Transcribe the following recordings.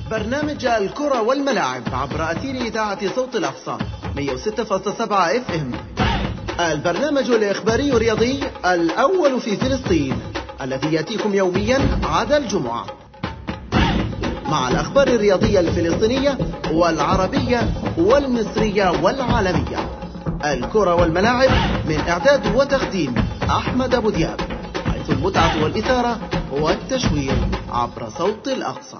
برنامج الكرة والملاعب عبر أثير إذاعة صوت الأقصى 106.7 FM. البرنامج الإخباري الرياضي الأول في فلسطين الذي يأتيكم يوميا عدا الجمعة مع الأخبار الرياضية الفلسطينية والعربية والمصرية والعالمية. الكرة والملاعب من إعداد وتقديم أحمد أبو دياب، حيث المتعة والإثارة والتشويق عبر صوت الأقصى.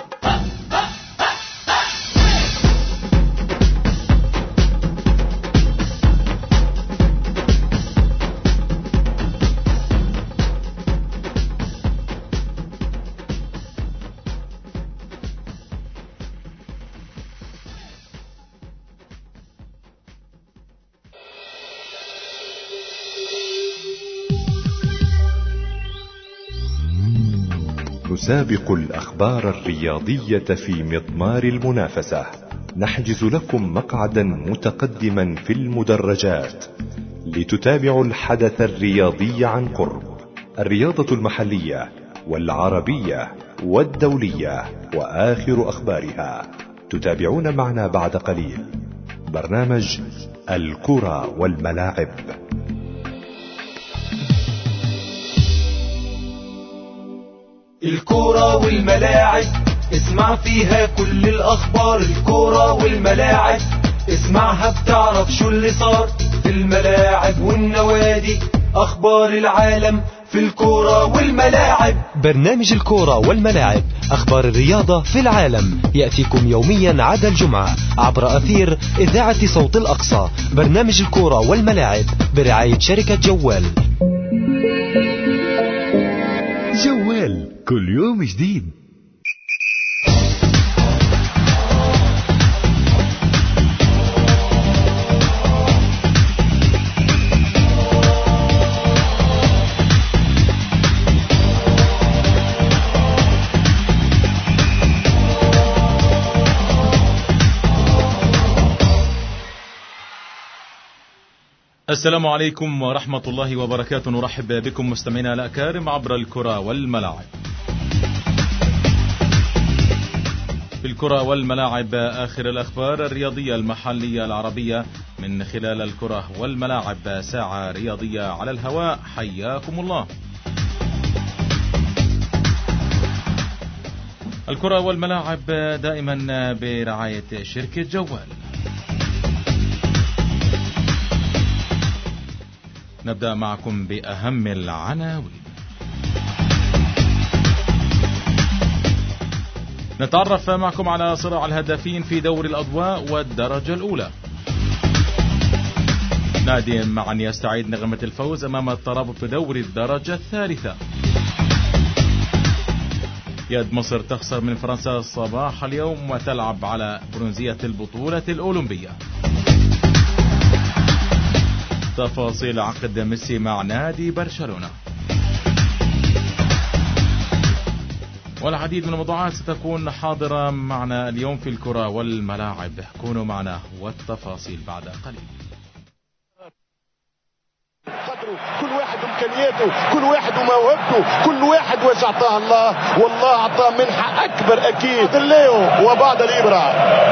نسابق الأخبار الرياضية في مضمار المنافسة، نحجز لكم مقعدا متقدما في المدرجات لتتابعوا الحدث الرياضي عن قرب، الرياضة المحلية والعربية والدولية وآخر أخبارها. تتابعون معنا بعد قليل برنامج الكرة والملاعب. الكرة والملاعب اسمع فيها كل الأخبار. الكرة والملاعب اسمعها بتعرف شو اللي صار في الملاعب والنوادي، أخبار العالم في الكرة والملاعب. برنامج الكرة والملاعب، أخبار الرياضة في العالم، يأتيكم يوميا عدا الجمعة عبر أثير إذاعة صوت الأقصى. برنامج الكرة والملاعب برعاية شركة جوال. جوال كل يوم جديد. السلام عليكم ورحمة الله وبركاته. نرحب بكم مستمعينا الأكارم عبر الكرة والملاعب. في الكرة والملاعب آخر الأخبار الرياضية المحلية العربية من خلال الكرة والملاعب، ساعة رياضية على الهواء. حياكم الله. الكرة والملاعب دائما برعاية شركة جوال. نبدأ معكم بأهم العناوين. نتعرف معكم على صراع الهدافين في دوري الأضواء والدرجة الأولى. نادي معا يستعيد نغمة الفوز أمام الترابط في دوري الدرجة الثالثة. يد مصر تخسر من فرنسا صباح اليوم وتلعب على برونزية البطولة الأولمبية. تفاصيل عقد ميسي مع نادي برشلونة والعديد من الموضوعات ستكون حاضرة معنا اليوم في الكرة والملاعب. كونوا معنا والتفاصيل بعد قليل. كل واحد امكانياته، كل واحد وموهبته، كل واحد واش اعطاه الله، والله اعطاه منحة اكبر اكيد. ليو وبعد الابره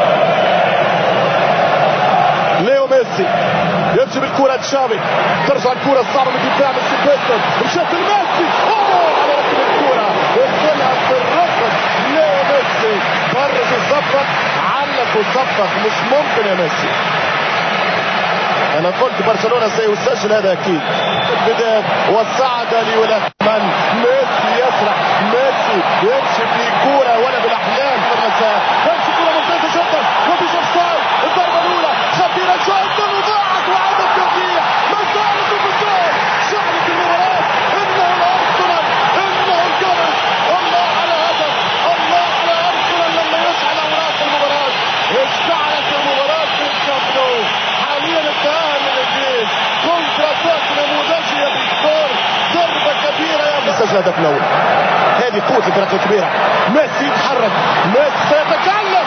ليو ميسي يمشي بالكرة تشافي، ترجع الكرة الصعبة من دفاع من سيلفستر، مشات الميسي على ركن الكرة وصلها في الركن. ليو ميسي فرج وصفق، علق وصفق، مش ممكن يا ميسي. انا قلت برشلونة سيسجل هذا اكيد. البداية والصعدة ليولاتمان، ميسي يسرح، ميسي يمشي في كرة ولا بالاحلام. يمشي كرة ممتازة جدا وفي اوفسايد. الضربة الاولى خطيرة جدا وضاعت وعاد الترجيح. ما زالت البطولة شعلت المباراة. انه الارسنال، انه الجمل. الله على هدف، الله على ارسنال لما يشعل اوراق المباراة. اشتعلت المباراة في الكامب نو. حاليا التأهل للجيل، كونترا اتاك نموذجية بالدور، ضربة كبيرة يا سجل هدف الاول. هذه قوة الفرق الكبيرة. ميسي يتحرك، ميسي سيتكلم.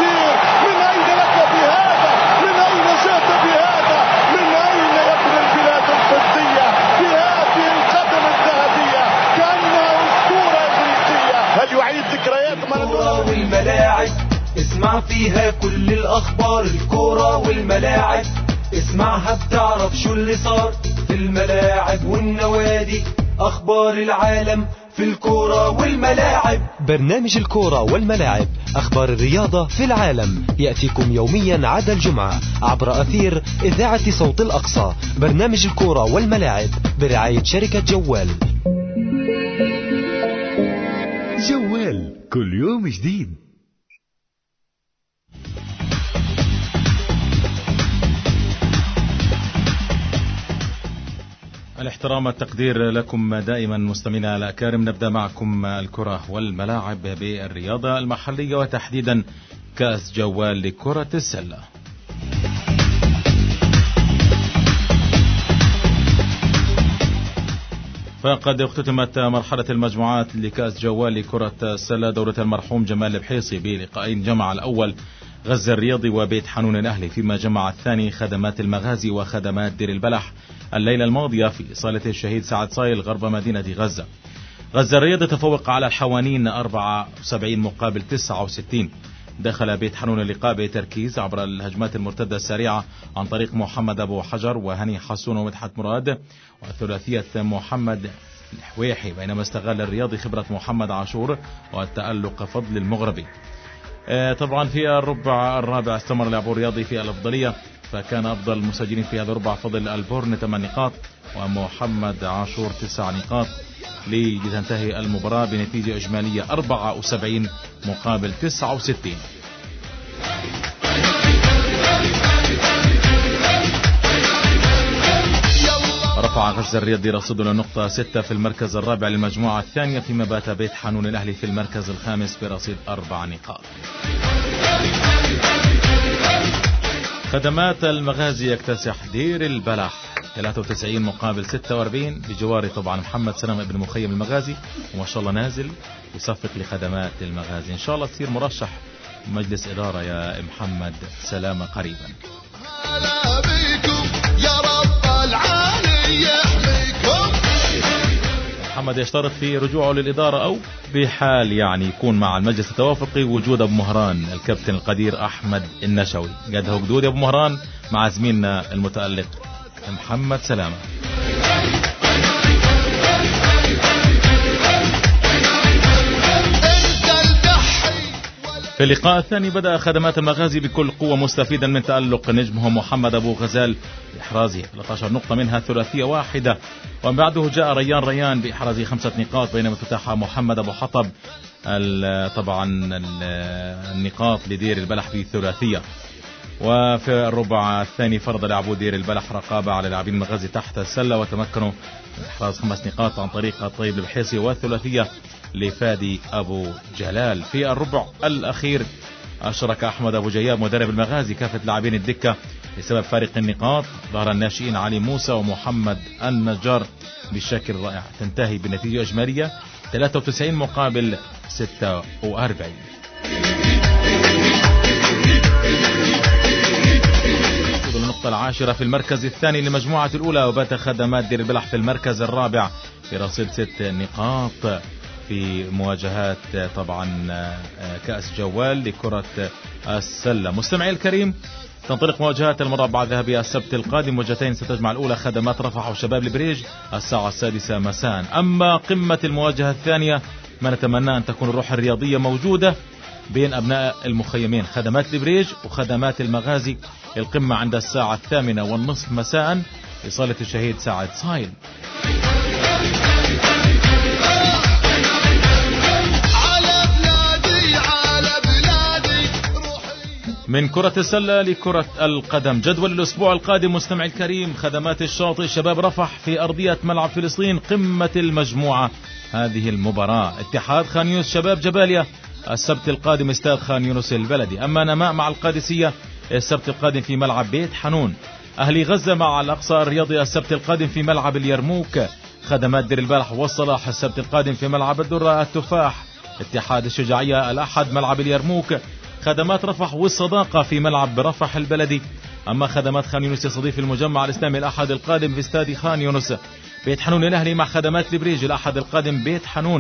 من أين فيها كل الأخبار الكورة والملاعب، اسمعها بتعرف شو اللي صار في الملاعب والنوادي، أخبار العالم في الكورة والملاعب. برنامج الكورة والملاعب، أخبار الرياضة في العالم، يأتيكم يوميا عدا الجمعة عبر أثير إذاعة صوت الأقصى. برنامج الكورة والملاعب برعاية شركة جوال. جوال كل يوم جديد. الاحترام والتقدير لكم دائما مستمعينا الأكارم. نبدأ معكم الكرة والملاعب بالرياضة المحلية وتحديدا كأس جوال لكرة السلة. فقد اختتمت مرحلة المجموعات لكأس جوال لكرة السلة دورة المرحوم جمال البحيصي بلقاءين. جمع الأول غزة الرياضي وبيت حنون الأهلي، فيما جمع الثاني خدمات المغازي وخدمات دير البلح الليلة الماضية في صالة الشهيد سعد صايل غرب مدينة غزة. غزة الرياضي تفوق على الحوانين 74 مقابل 69. دخل بيت حنون اللقاء بتركيز عبر الهجمات المرتدة السريعة عن طريق محمد أبو حجر وهني حسون ومدحت مراد وثلاثية محمد الحويحي، بينما استغل الرياضي خبرة محمد عاشور والتألق فضل المغربي. طبعا في الربع الرابع استمر لاعبو الرياضي في الأفضلية، فكان أفضل المسجلين في هذا الربع فضل البورن 8 نقاط ومحمد عاشور 9 نقاط، لتنتهي المباراة بنتيجة إجمالية 74 مقابل 69. رفع غزة الرياضي رصيده لنقطة 6 في المركز الرابع للمجموعة الثانية، فيما بات بيت حنون الأهلي في المركز الخامس برصيد 4 نقاط. خدمات المغازي يكتسح دير البلح 93 مقابل 46 بجوار طبعا محمد سلام ابن مخيم المغازي، وما شاء الله نازل يصفق لخدمات المغازي. إن شاء الله تصير مرشح مجلس إدارة يا محمد سلام قريبا. محمد يشترط في رجوعه للإدارة أو بحال يعني يكون مع المجلس التوافقي وجود أبو مهران الكابتن القدير أحمد النشوي. قده قدود أبو مهران مع زميلنا المتألق محمد سلامة. في اللقاء الثاني بدأ خدمات المغازي بكل قوة مستفيدا من تألق نجمهم محمد أبو غزال بإحرازه 13 نقطة منها ثلاثية واحدة، ومن بعده جاء ريان بإحرازه 5 نقاط، بينما افتتح محمد أبو حطب طبعا النقاط لدير البلح بثلاثية. وفي الربع الثاني فرض لاعبو دير البلح رقابة على لاعبين المغازي تحت السلة وتمكنوا من إحراز 5 نقاط عن طريق الطيب البحيصي والثلاثية لفادي أبو جلال. في الربع الأخير أشرك أحمد أبو جياب مدرب المغازي كافة لاعبين الدكة بسبب فارق النقاط. ظهر الناشئين علي موسى ومحمد النجار بشكل رائع، تنتهي بنتيجة إجمالية 93 مقابل 46. النقطة العاشرة في المركز الثاني للمجموعة الأولى، وبات خدمات دير البلح في المركز الرابع في رصيد 6 نقاط في مواجهات طبعا كأس جوال لكرة السلة. مستمعي الكريم، تنطلق مواجهات المربع الذهبي السبت القادم، مواجهتين ستجمع الأولى خدمات رفح وشباب البريج الساعة 6 مساء. أما قمة المواجهة الثانية ما نتمنى أن تكون الروح الرياضية موجودة بين أبناء المخيمين خدمات البريج وخدمات المغازي. القمة عند الساعة 8:30 مساء في صالة الشهيد سعد صايل. من كرة السلة لكرة القدم، جدول الأسبوع القادم مستمع الكريم: خدمات الشاطئ شباب رفح في أرضية ملعب فلسطين قمة المجموعة هذه المباراة. اتحاد خان يونس شباب جباليا السبت القادم استاد خان يونس البلدي. أما نماء مع القادسية السبت القادم في ملعب بيت حنون. أهلي غزة مع الأقصى الرياضي السبت القادم في ملعب اليرموك. خدمات دير البلح والصلاح السبت القادم في ملعب الدرة التفاح. اتحاد الشجاعية الأحد ملعب اليرموك. خدمات رفح والصداقة في ملعب رفح البلدي. أما خدمات خان يونس يستضيف المجمع الإسلامي الأحد القادم في استاد خان يونس. بيت حنون الأهلي مع خدمات البريج الأحد القادم بيت حنون.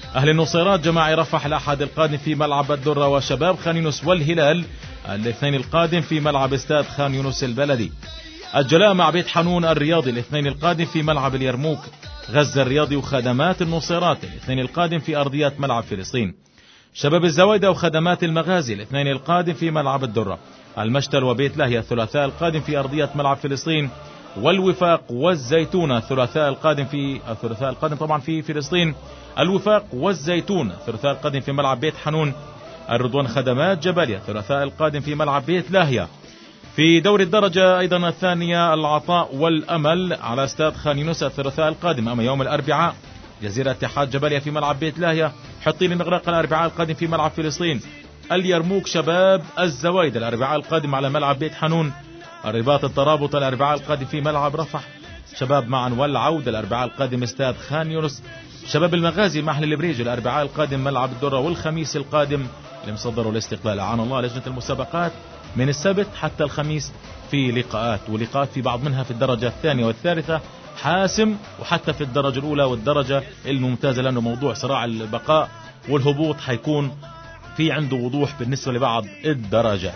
أهل النصيرات جماعي رفح الأحد القادم في ملعب الدرة، وشباب خان يونس والهلال الاثنين القادم في ملعب استاد خان يونس البلدي. الجلاء مع بيت حنون الرياضي الاثنين القادم في ملعب اليرموك. غزة الرياضي وخدمات النصيرات الاثنين القادم في أرضيات ملعب فلسطين. شباب الزويدة وخدمات المغازي الاثنين القادم في ملعب الدرة. المشتل وبيت لاهيا الثلاثاء القادم في أرضية ملعب فلسطين. والوفاق والزيتون الثلاثاء القادم طبعا في فلسطين. الوفاق والزيتون الثلاثاء القادم في ملعب بيت حنون. الرضوان خدمات جباليا الثلاثاء القادم في ملعب بيت لاهيا. في دوري الدرجة أيضا الثانية العطاء والأمل على استاد خان يونس الثلاثاء القادم. أما يوم الأربعاء جزيرة اتحاد جباليا في ملعب بيت لاهيا. حطين المغرق الأربعاء القادم في ملعب فلسطين. اليرموك شباب الزوايد الأربعاء القادم على ملعب بيت حنون. الرباط الترابط الأربعاء القادم في ملعب رفح. شباب معا والعودة الأربعاء القادم استاد خان يونس. شباب المغازي محل البريج الأربعاء القادم ملعب الدرة. والخميس القادم لمصدر الاستقلال أعان الله لجنة المسابقات من السبت حتى الخميس في ولقاءات في بعض منها في الدرجة الثانية والثالثة حاسم، وحتى في الدرجة الأولى والدرجة الممتازة، لأنه موضوع صراع البقاء والهبوط حيكون في عنده وضوح بالنسبة لبعض الدرجات.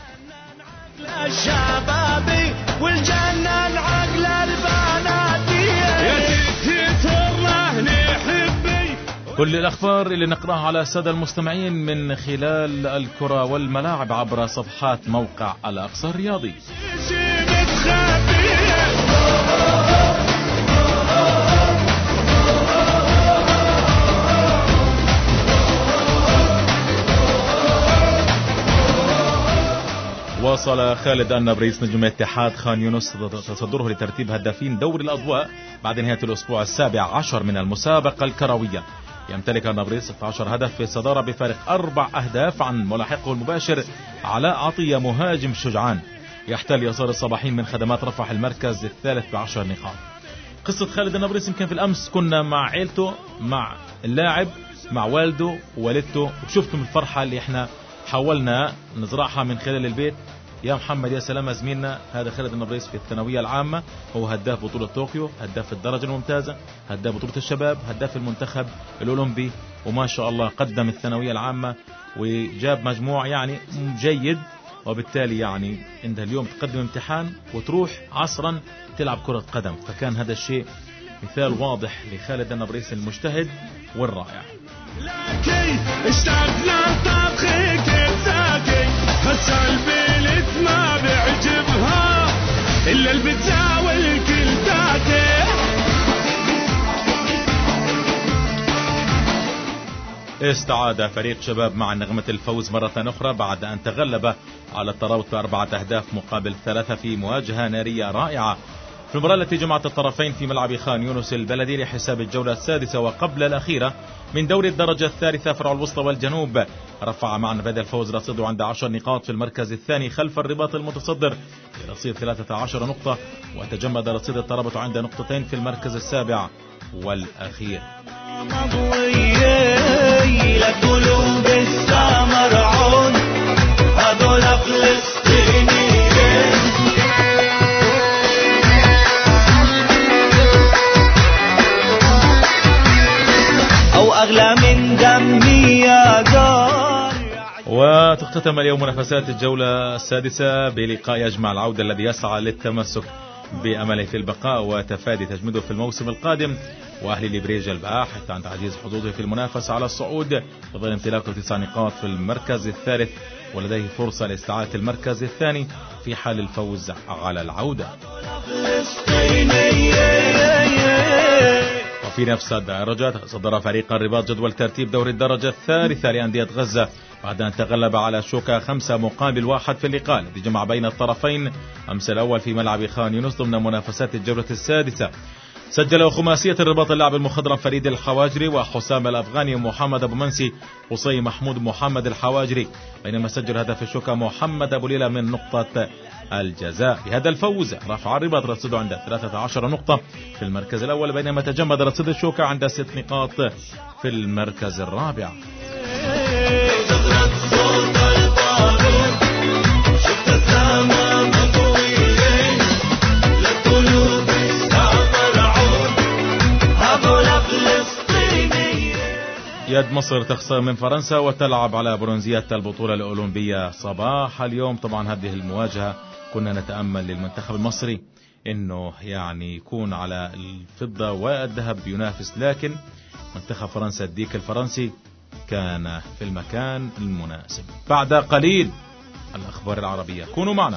الشبابي والجنة العقل البناتي كل الأخبار اللي نقرأها على السادة المستمعين من خلال الكرة والملاعب عبر صفحات موقع الأقصى الرياضي. واصل خالد النبريس نجم اتحاد خان يونس تصدره لترتيب هدافين دوري الأضواء بعد نهاية الأسبوع السابع عشر من المسابقة الكروية. يمتلك النبريس 16 هدف في الصدارة بفارق 4 أهداف عن ملاحقه المباشر علاء عطية مهاجم شجعان. يحتل يسار الصباحين من خدمات رفح المركز الثالث ب10 نقاط. قصة خالد النبريس يمكن في الأمس كنا مع عيلته، مع اللاعب، مع والده ووالدته، وشفتم الفرحة اللي احنا حاولنا نزرعها من خلال البيت. يا محمد يا سلامة زميلنا هذا خالد النبريس في الثانوية العامة، هو هداف بطولة طوكيو، هداف الدرجة الممتازة، هداف بطولة الشباب، هداف المنتخب الأولمبي، وما شاء الله قدم الثانوية العامة وجاب مجموع يعني جيد. وبالتالي يعني انت اليوم تقدم امتحان وتروح عصرا تلعب كرة قدم، فكان هذا الشيء مثال واضح لخالد النبريس المجتهد والرائع. لكن اشتقنا طبخك الزاكي بس البيت ما بيعجبها الا البيتزا والكلتاتي. استعاد فريق شباب مع نغمة الفوز مرة أخرى بعد أن تغلب على الترابط ب4 أهداف مقابل 3 في مواجهة نارية رائعة في المباراة التي جمعت الطرفين في ملعب خان يونس البلدي لحساب الجولة السادسة وقبل الأخيرة من دوري الدرجة الثالثة فرع الوسطى والجنوب. رفع معا بهذا الفوز رصيده عند 10 نقاط في المركز الثاني خلف الرباط المتصدر برصيد 13 نقطة، وتجمد رصيد الترابط عند 2 نقطة في المركز السابع والأخير. لقلوب السامرعون هذول فلسطينيين أو أغلى من دمي يا دار. وتختتم اليوم منافسات الجولة السادسة بلقاء يجمع العودة الذي يسعى للتمسك بأمله في البقاء وتفادي تجميده في الموسم القادم، وأهلي البريج الباحث عن تعزيز حظوظه في المنافسة على الصعود بظل امتلاكه 9 نقاط في المركز الثالث، ولديه فرصة لاستعادة المركز الثاني في حال الفوز على العودة. وفي نفس الدرجة صدر فريق الرباط جدول ترتيب دوري الدرجة الثالثة لأندية غزة بعد أن تغلب على شوكا 5-1 في اللقاء الذي جمع بين الطرفين أمس الأول في ملعب خان يونس ضمن منافسات الجولة السادسة. سجل خماسية الرباط اللاعب المخضرم فريد الحواجري وحسام الأفغاني ومحمد أبو منسي قصي محمود محمد الحواجري، بينما سجل هدف الشوكا محمد أبو ليلى من نقطة الجزاء. بهذا الفوز رفع الرباط رصيده عند 13 نقطة في المركز الأول، بينما تجمد رصيد الشوكا عند 6 نقاط في المركز الرابع. يد مصر تخسر من فرنسا وتلعب على برونزية البطولة الأولمبية صباح اليوم. طبعا هذه المواجهة كنا نتأمل للمنتخب المصري انه يعني يكون على الفضة والذهب ينافس، لكن منتخب فرنسا الديك الفرنسي كان في المكان المناسب. بعد قليل الأخبار العربية، كونوا معنا.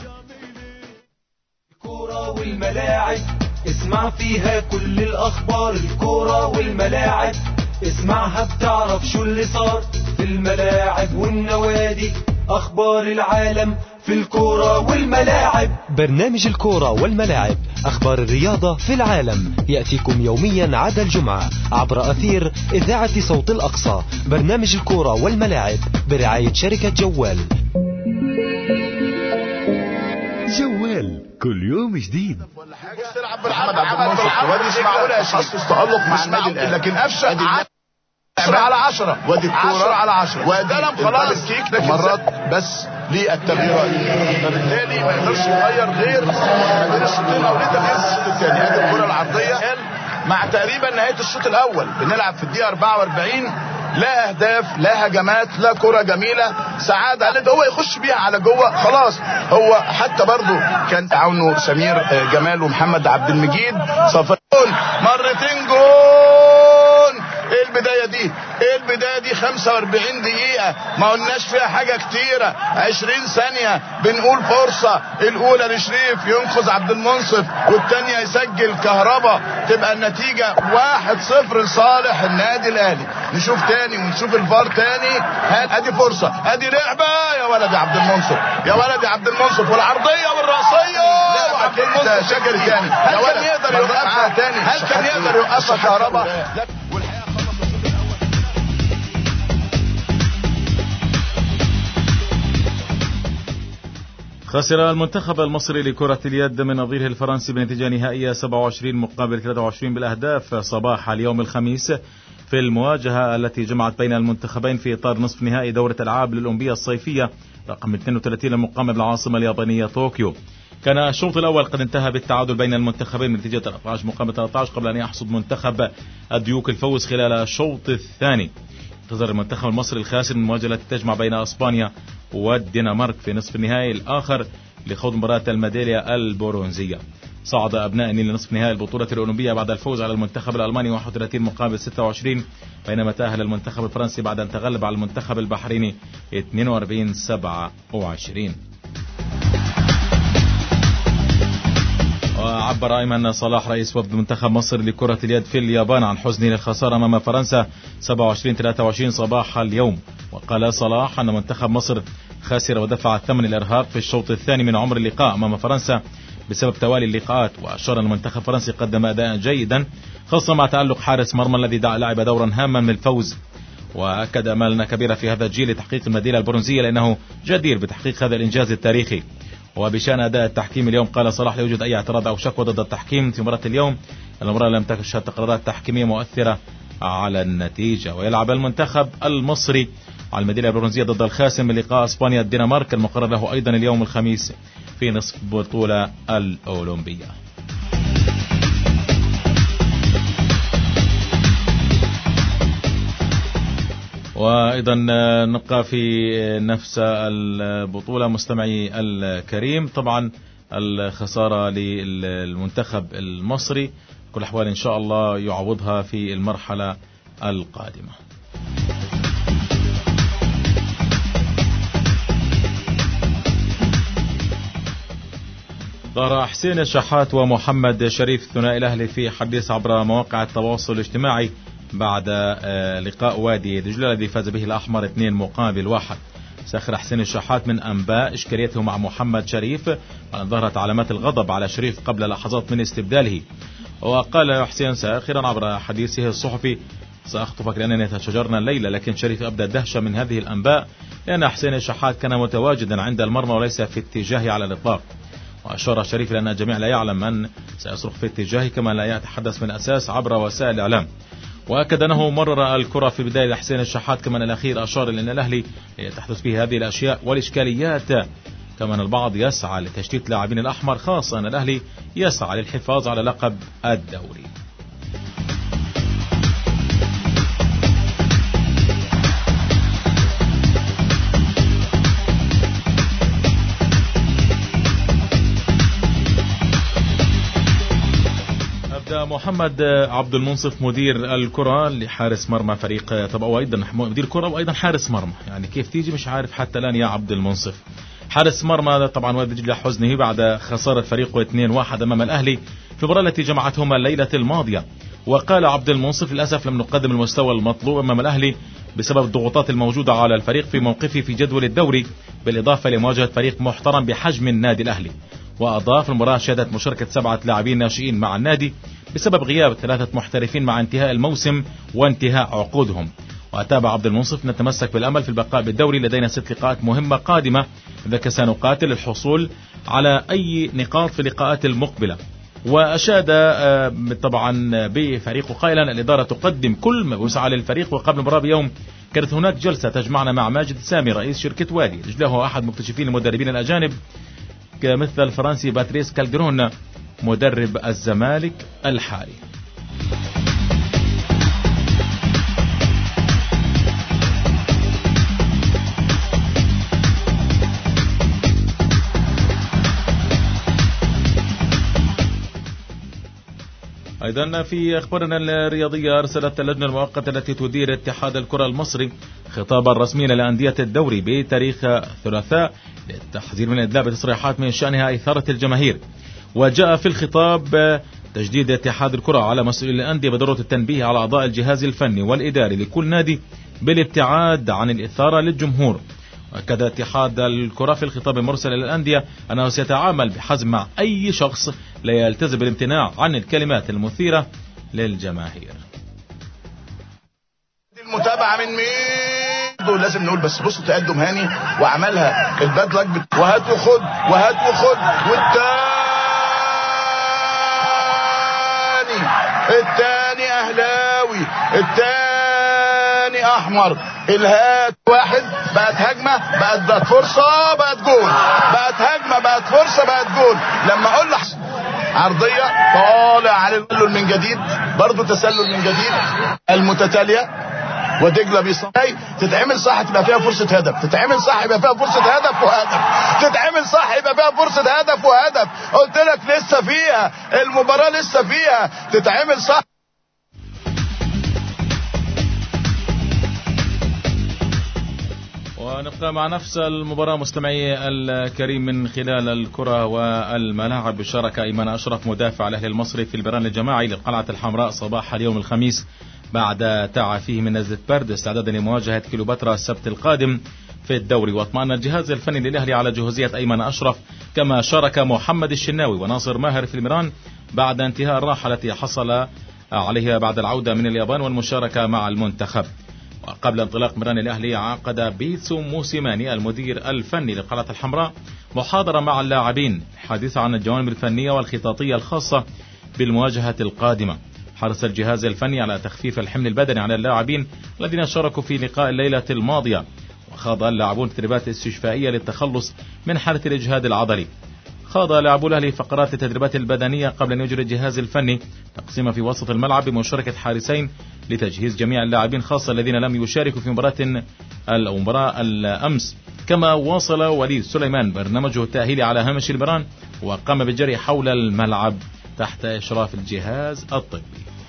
الكورة والملاعب اسمع فيها كل الأخبار، الكورة والملاعب اسمعها بتعرف شو اللي صار في الملاعب والنوادي، أخبار العالم في الكورة والملاعب. برنامج الكورة والملاعب، أخبار الرياضة في العالم، يأتيكم يوميا عدا الجمعة عبر أثير إذاعة صوت الأقصى. برنامج الكورة والملاعب برعاية شركة جوال. جوال كل يوم جديد. تلعب بالعرض وادي اسماعيل يا شيخ تألق مع النادي الاهلي، لكن قفشه 10 على 10 وادي الكوره 10 على 10 وادلم خلاص مرات بس للتغييرات، فبالتالي ما يقدرش يغير غير ما بين الشوطين او ليه الشوط الثاني. ادي الكوره العرضيه مع تقريبا نهايه الشوط الاول، بنلعب في الدقيقه 44، لا اهداف لا هجمات لا كرة جميلة سعادة اللي هو يخش بيها على جوه خلاص. هو حتى برضو كان تعاونه سمير جمال ومحمد عبد المجيد صفرون مرتين جون. ايه البداية دي 45 دقيقة ما قلناش فيها حاجة كتيرة، 20 ثانية بنقول فرصة الأولى لشريف ينقذ عبد المنصف والثانية يسجل كهربا، تبقى النتيجة 1-0 لصالح النادي الأهلي. نشوف تاني ونشوف الفار تاني، ادي فرصة ادي لعبة يا ولد يا عبد المنصف، يا ولد يا عبد المنصف، والعرضية والرأسية وعبد المنصف شجري تاني. هل كان يقدر يوقفها تاني؟ هل كان يقدر يوقفها كهربا؟ خسر المنتخب المصري لكرة اليد من نظيره الفرنسي بنتيجة نهائية 27-23 بالأهداف صباح اليوم الخميس في المواجهة التي جمعت بين المنتخبين في إطار نصف نهائي دورة الألعاب الأولمبية الصيفية رقم 32 المقامة بالعاصمة اليابانية طوكيو. كان الشوط الأول قد انتهى بالتعادل بين المنتخبين بنتيجة 13-13 قبل أن يحصد منتخب الديوك الفوز خلال الشوط الثاني. انتظر المنتخب المصري الخاسر من المواجهة التي تجمع بين اسبانيا والدنمارك في نصف النهائي الاخر لخوض مباراة الميدالية البرونزية. صعد ابناء النيل لنصف نهائي البطولة الاولمبية بعد الفوز على المنتخب الالماني 31 مقابل 26، بينما تأهل المنتخب الفرنسي بعد ان تغلب على المنتخب البحريني 42-27. وعبر أيمن صلاح رئيس وفد منتخب مصر لكرة اليد في اليابان عن حزنه للخسارة أمام فرنسا 27-23 صباح اليوم. وقال صلاح أن منتخب مصر خسر ودفع ثمن الإرهاق في الشوط الثاني من عمر اللقاء أمام فرنسا بسبب توالي اللقاءات، وأشار أن المنتخب الفرنسي قدم أداء جيدا خاصة مع تألق حارس مرمى الذي لعب دورا هاما من الفوز. وأكد أمالنا كبيرة في هذا الجيل لتحقيق الميدالية البرونزية لأنه جدير بتحقيق هذا الإنجاز التاريخي. وبشأن أداء التحكيم اليوم قال صلاح لا يوجد أي اعتراض أو شكوى ضد التحكيم في مباراة اليوم، المباراة لم تشهد تقريرات تحكيمية مؤثرة على النتيجة. ويلعب المنتخب المصري على الميدالية البرونزية ضد الخاسر من لقاء اسبانيا الدنمارك المقرر له أيضا اليوم الخميس في نصف البطولة الأولمبية. وأيضا نبقى في نفس البطولة مستمعي الكريم. طبعا الخسارة للمنتخب المصري كل أحوال إن شاء الله يعوضها في المرحلة القادمة. ظهر حسين الشحات ومحمد شريف ثنائي الأهلي في حديث عبر مواقع التواصل الاجتماعي بعد لقاء وادي دجلة الذي فاز به الأحمر 2-1. سخر حسين الشحات من أنباء إشكاليته مع محمد شريف، وأن ظهرت علامات الغضب على شريف قبل لحظات من استبداله. وقال حسين ساخرا عبر حديثه الصحفي: سأخطفك لأننا تشاجرنا الليلة، لكن شريف أبدى الدهشة من هذه الأنباء لأن حسين الشحات كان متواجدا عند المرمى وليس في اتجاهه على الإطلاق. وأشار شريف لأن الجميع لا يعلم من سيصرخ في اتجاهه كما لا يتحدث من أساس عبر وسائل الإعلام. وأكد أنه مرر الكرة في بداية لحسين الشحات، كما الأخير أشار لأن الأهلي تحدث فيه هذه الأشياء والإشكاليات، كما البعض يسعى لتشتيت لاعبين الأحمر، خاصة أن الأهلي يسعى للحفاظ على لقب الدوري. أهدى محمد عبد المنصف مدير الكرة لحارس مرمى فريق، طبعا وأيضا مدير كرة وأيضا حارس مرمى، يعني كيف تيجي مش عارف حتى الآن يا عبد المنصف. حارس مرمى طبعا وادي دجلة حزنه بعد خسارة فريقه 2-1 أمام الأهلي في المباراة التي جمعتهما الليلة الماضية. وقال عبد المنصف: للأسف لم نقدم المستوى المطلوب أمام الأهلي بسبب الضغوطات الموجودة على الفريق في موقفه في جدول الدوري، بالإضافة لمواجهة فريق محترم بحجم النادي الأهلي. وأضاف: المباراة شهدت مشاركة 7 لاعبين ناشئين مع النادي بسبب غياب 3 محترفين مع انتهاء الموسم وانتهاء عقودهم. وتابع عبد المنصف: نتمسك بالأمل في البقاء بالدوري، لدينا 6 لقاءات مهمة قادمة، ذاك سنقاتل الحصول على أي نقاط في اللقاءات المقبلة. وأشاد طبعا بفريقه قائلا: الإدارة تقدم كل ما يسعى للفريق. وقبل المباراة بيوم كانت هناك جلسة تجمعنا مع ماجد سامي رئيس شركة وادي دجلة، هو أحد مكتشفين المدربين الأجانب كمثل الفرنسي باتريس كالدرون مدرب الزمالك الحالي. أيضا في أخبارنا الرياضية، أرسلت اللجنة المؤقتة التي تدير اتحاد الكرة المصري خطابا رسميا لأندية الدوري بتاريخ الثلاثاء للتحذير من الإدلاء بتصريحات من شأنها إثارة الجماهير. وجاء في الخطاب تجديد اتحاد الكرة على مسؤولي الأندية بضرورة التنبيه على أعضاء الجهاز الفني والإداري لكل نادي بالابتعاد عن الإثارة للجمهور. وأكد اتحاد الكرة في الخطاب المرسل إلى الأندية أنه سيتعامل بحزم مع أي شخص لا يلتزم بالامتناع عن الكلمات المثيرة للجماهير. المتابعة من مين؟ لازم نقول بس بصوا تقدم هاني وعملها الباد لك وهات وخد وهات وخد، التاني أهلاوي، التاني أحمر، الهات واحد، بقت هجمة، بقت فرصة، بقت جول، بقت هجمة، بقت فرصة، بقت جول. لما أقول له عرضية طالع على التسلل من جديد، برضو تسلل من جديد المتتالية، ودجلة بيصنعي تتعمل صح تبقى فيها فرصة هدف، تتعمل صح يبقى فيها فرصة هدف وهدف، تتعمل صح يبقى فيها فرصة هدف وهدف. قلت لك لسه فيها المباراة، لسه فيها، تتعمل صح. ونبقى مع نفس المباراة مستمعي الكريم من خلال الكرة والملاعب. شارك أيمن أشرف مدافع الأهلي المصري في البران الجماعي للقلعة الحمراء صباح اليوم الخميس بعد تعافيه من نزلة برد استعدادا لمواجهة كليوباترا السبت القادم في الدوري. واطمأن الجهاز الفني للأهلي على جهوزية أيمن أشرف، كما شارك محمد الشناوي وناصر ماهر في المران بعد انتهاء الراحة التي حصل عليها بعد العودة من اليابان والمشاركة مع المنتخب. وقبل انطلاق مران الأهلي عقد بيتسو موسيماني المدير الفني للقلعة الحمراء محاضرة مع اللاعبين حديث عن الجوانب الفنية والخططية الخاصة بالمواجهة القادمة. حرص الجهاز الفني على تخفيف الحمل البدني على اللاعبين الذين شاركوا في لقاء الليلة الماضية، وخاض اللاعبون تدريبات استشفائية للتخلص من حالة الإجهاد العضلي. خاض لاعبو الأهلي فقرات التدريبات البدنية قبل أن يجري الجهاز الفني تقسيم في وسط الملعب بمشاركة حارسين لتجهيز جميع اللاعبين خاصة الذين لم يشاركوا في مباراة الأمس. كما واصل وليد سليمان برنامجه التأهيلي على هامش المران وقام بالجري حول الملعب تحت إشراف الجهاز الطبي.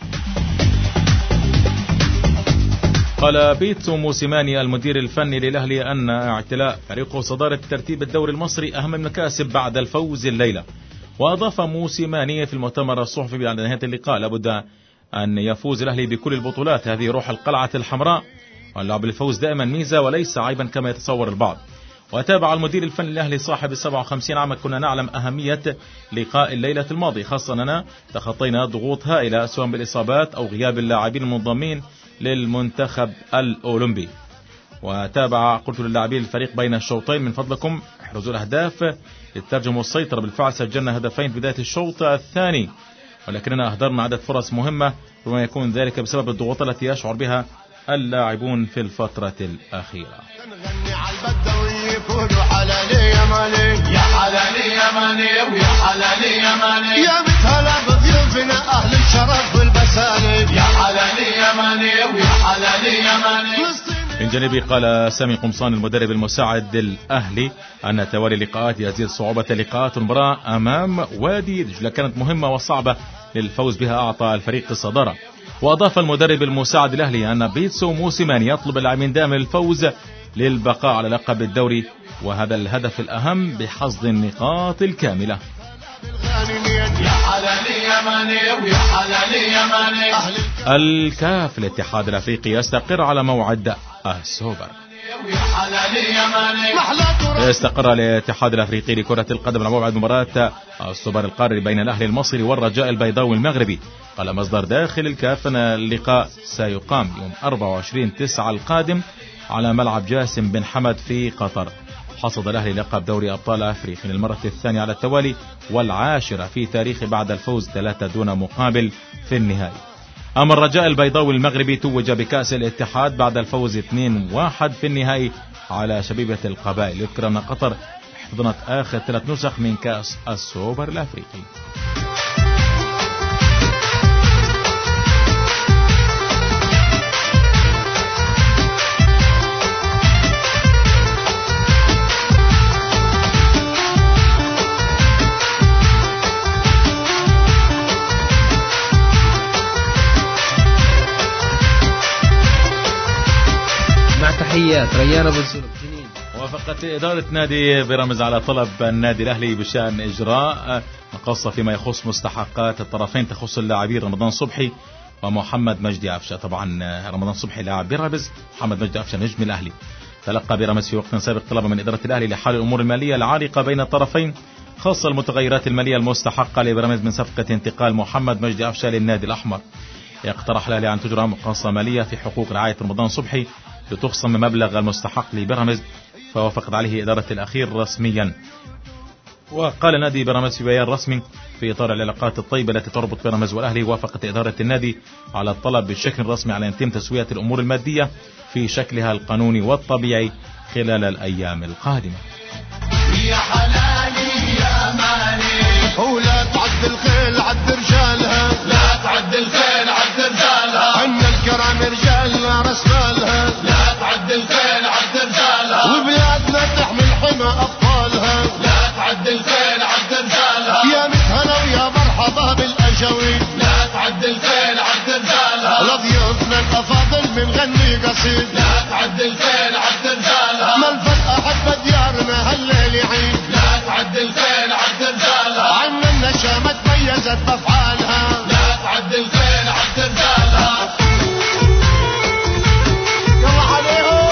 قال بيتسو موسيماني المدير الفني للأهلي أن اعتلاء فريقه صدارة ترتيب الدوري المصري أهم المكاسب بعد الفوز الليلة. وأضاف موسيماني في المؤتمر الصحفي بعد نهاية اللقاء: لابد أن يفوز الأهلي بكل البطولات، هذه روح القلعة الحمراء، واللعب الفوز دائما ميزة وليس عيبا كما يتصور البعض. وتابع المدير الفني للأهلي صاحب 57 عاما: كنا نعلم أهمية لقاء الليلة الماضي، خاصة أننا تخطينا ضغوط هائلة سواء بالإصابات أو غياب اللاعبين المنضمين للمنتخب الأولمبي. وتابع: قلت للاعبين الفريق بين الشوطين من فضلكم احرزوا الأهداف للترجمة والسيطرة، بالفعل سجلنا هدفين في بداية الشوط الثاني ولكننا أهدرنا عدد فرص مهمة، ربما يكون ذلك بسبب الضغوط التي يشعر بها اللاعبون في الفترة الأخيرة. يا حلالي يا ماني ويا حلالي يا ماني، يا متهلا بضيوفنا أهل الشرف والبسالي، يا حلالي يا ماني ويا حلالي يا ماني. من جانبه قال سامي قمصان المدرب المساعد للأهلي أن توالي اللقاءات يزيد صعوبة لقاءات المباراة أمام وادي دجلة كانت مهمة وصعبة للفوز بها أعطى الفريق الصدارة. وأضاف المدرب المساعد الأهلي أن بيتسو موسيماني يطلب اللاعبين دائما الفوز للبقاء على لقب الدوري، وهذا الهدف الأهم بحصد النقاط الكاملة. الكاف الاتحاد الأفريقي يستقر على موعد السوبر. استقر الاتحاد الأفريقي لكرة القدم على موعد مباراة السوبر القاري بين الأهلي المصري والرجاء البيضاوي المغربي. قال مصدر داخل الكاف أن اللقاء سيقام يوم 24/9 القادم على ملعب جاسم بن حمد في قطر. حصد الأهلي لقب دوري أبطال أفريقيا للمرة الثانية على التوالي والعاشرة في تاريخه بعد الفوز 3 دون مقابل في النهائي. أما الرجاء البيضاوي المغربي توج بكأس الاتحاد بعد الفوز 2-1 في النهائي على شبيبة القبائل. يذكر أن قطر احتضنت آخر 3 نسخ من كأس السوبر الأفريقي. تحيات ريان أبو الزلم جنين. وافقت إدارة نادي بيراميدز على طلب النادي الأهلي بشأن إجراء مقصة فيما يخص مستحقات الطرفين تخص اللاعبين رمضان صبحي ومحمد مجدي عفشة. طبعا رمضان صبحي لاعب بيراميدز، محمد مجدي عفشة نجم الأهلي. تلقى بيراميدز في وقت سابق طلبا من إدارة الأهلي لحل الأمور المالية العالقة بين الطرفين، خاصة المتغيرات المالية المستحقة لبيراميدز من صفقة انتقال محمد مجدي عفشة للنادي الأحمر. يقترح الأهلي أن تجرى مقاصة مالية في حقوق رعاية رمضان صبحي لتخصم مبلغ المستحق لبيراميدز، فوافقت عليه إدارة الأخير رسميا. وقال نادي بيراميدز في بيان رسمي في إطار العلاقات الطيبة التي تربط بيراميدز والأهلي، وافقت إدارة النادي على الطلب بالشكل الرسمي على أن يتم تسوية الأمور المادية في شكلها القانوني والطبيعي خلال الأيام القادمة. يا حلالي يا مالي، ولا تعد الخيل عد رجالها، لا تعد الخيل عد رجالها، ان الكرام رجالنا راس مالها، لا تعد الخيل عد رجالها، وبلادنا تحمل حمى ابطالها، لا تعد الخيل عد رجالها، يا متهلا ويا مرحبا بالاجاويل، لا تعد الخيل عد رجالها، لضيوفنا الافاضل بنغني قصيد، لا تعد الخيل عد رجالها، ما الفتح احب ديارنا هالليل يعيد، لا تعد الخيل عد رجالها، عنا النشامة تميزت بافعالها، لا تعد الخيل عد رجالها. يلا عليهم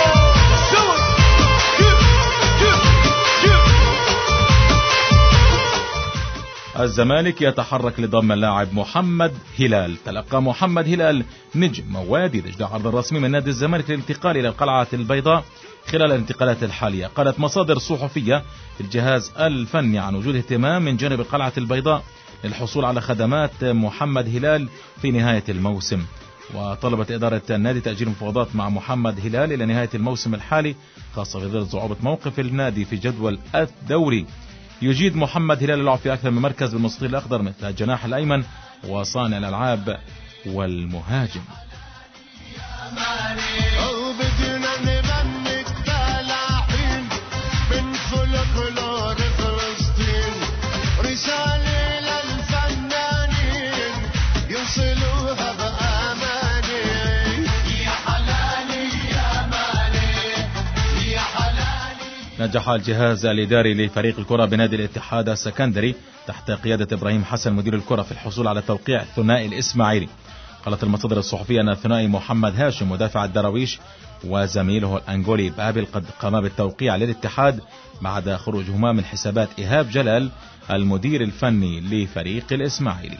الزمالك يتحرك لضم اللاعب محمد هلال. تلقى محمد هلال نجم موادي دجلة عرض الرسمي من نادي الزمالك للانتقال إلى القلعة البيضاء خلال الانتقالات الحالية. قالت مصادر صحفية في الجهاز الفني عن وجود اهتمام من جانب القلعة البيضاء للحصول على خدمات محمد هلال في نهاية الموسم. وطلبت إدارة النادي تأجيل المفاوضات مع محمد هلال إلى نهاية الموسم الحالي، خاصة في ظل صعوبة موقف النادي في جدول الدوري. يجيد محمد هلال يلعب في أكثر من مركز بالمستطيل الأخضر مثل الجناح الأيمن وصانع الألعاب والمهاجم. نجح الجهاز الإداري لفريق الكرة بنادي الاتحاد السكندري تحت قيادة إبراهيم حسن مدير الكرة في الحصول على توقيع الثنائي الإسماعيلي. قالت المصادر الصحفية أن الثنائي محمد هاشم مدافع الدراويش وزميله الأنغولي بابل قد قام بالتوقيع للاتحاد بعد خروجهما من حسابات إيهاب جلال المدير الفني لفريق الإسماعيلي.